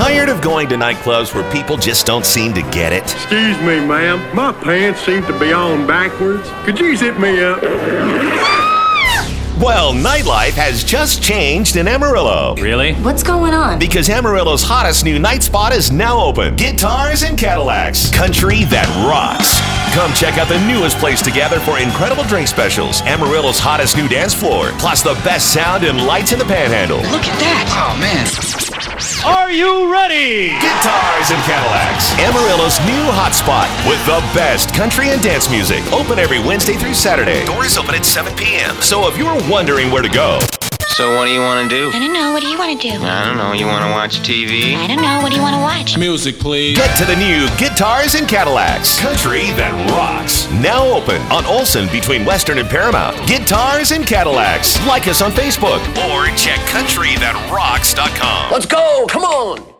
Tired of going to nightclubs where people just don't seem to get it? Excuse me, ma'am. My pants seem to be on backwards. Could you zip me up? Well, nightlife has just changed in Amarillo. Really? What's going on? Because Amarillo's hottest new night spot is now open. Guitars and Cadillacs. Country that rocks. Come check out the newest place to gather for incredible drink specials, Amarillo's hottest new dance floor, plus the best sound and lights in the Panhandle. Look at that! Oh, man. Are you ready? Guitars and Cadillacs. Amarillo's new hotspot with the best country and dance music. Open every Wednesday through Saturday. Doors open at 7 p.m. So if you're wondering where to go. So what do you want to do? I don't know. What do you want to do? I don't know. You want to watch TV? I don't know. What do you want to watch? Music, please. Get to the new Guitars and Cadillacs. Country that rocks. Now open on Olson between Western and Paramount. Guitars and Cadillacs. Like us on Facebook or check countrythatrocks.com. Let's go! Come on!